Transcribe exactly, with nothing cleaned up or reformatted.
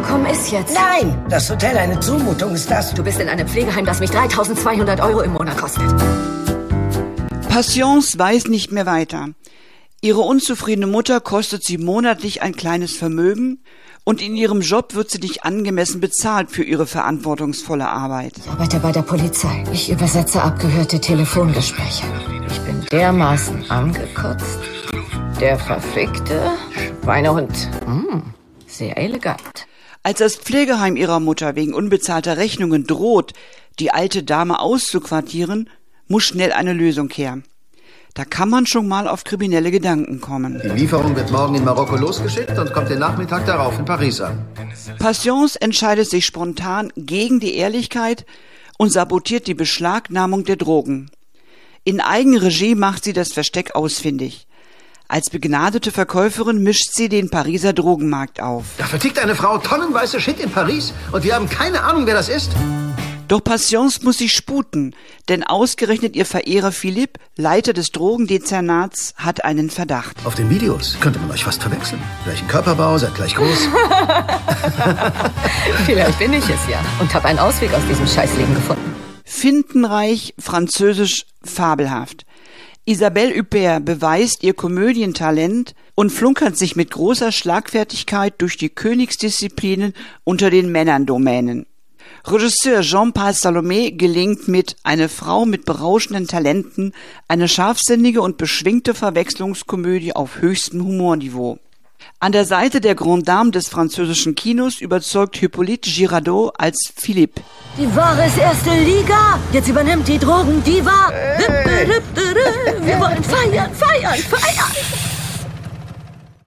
gekommen ist jetzt? Nein, das Hotel eine Zumutung ist das. Du bist in einem Pflegeheim, das mich dreitausendzweihundert Euro im Monat kostet. Patience weiß nicht mehr weiter. Ihre unzufriedene Mutter kostet sie monatlich ein kleines Vermögen und in ihrem Job wird sie nicht angemessen bezahlt für ihre verantwortungsvolle Arbeit. Ich arbeite bei der Polizei. Ich übersetze abgehörte Telefongespräche. Ich bin dermaßen angekotzt. Der verfickte Schweinehund. Hm, sehr elegant. Als das Pflegeheim ihrer Mutter wegen unbezahlter Rechnungen droht, die alte Dame auszuquartieren, muss schnell eine Lösung her. Da kann man schon mal auf kriminelle Gedanken kommen. Die Lieferung wird morgen in Marokko losgeschickt und kommt den Nachmittag darauf in Paris an. Patience entscheidet sich spontan gegen die Ehrlichkeit und sabotiert die Beschlagnahmung der Drogen. In Eigenregie macht sie das Versteck ausfindig. Als begnadete Verkäuferin mischt sie den Pariser Drogenmarkt auf. Da vertickt eine Frau tonnenweise Shit in Paris und wir haben keine Ahnung, wer das ist. Doch Patience muss sich sputen, denn ausgerechnet ihr Verehrer Philipp, Leiter des Drogendezernats, hat einen Verdacht. Auf den Videos könnte man euch fast verwechseln. Gleichen Körperbau, seid gleich groß. Vielleicht bin ich es ja und habe einen Ausweg aus diesem Scheißleben gefunden. Findenreich, französisch fabelhaft. Isabelle Huppert beweist ihr Komödientalent und flunkert sich mit großer Schlagfertigkeit durch die Königsdisziplinen unter den Männerndomänen. Regisseur Jean-Paul Salomé gelingt mit Eine Frau mit berauschenden Talenten eine scharfsinnige und beschwingte Verwechslungskomödie auf höchstem Humorniveau. An der Seite der Grande Dame des französischen Kinos überzeugt Hippolyte Girardot als Philippe. Die Ware ist erste Liga. Jetzt übernimmt die Drogendiva. Hey. Wir wollen feiern, feiern, feiern.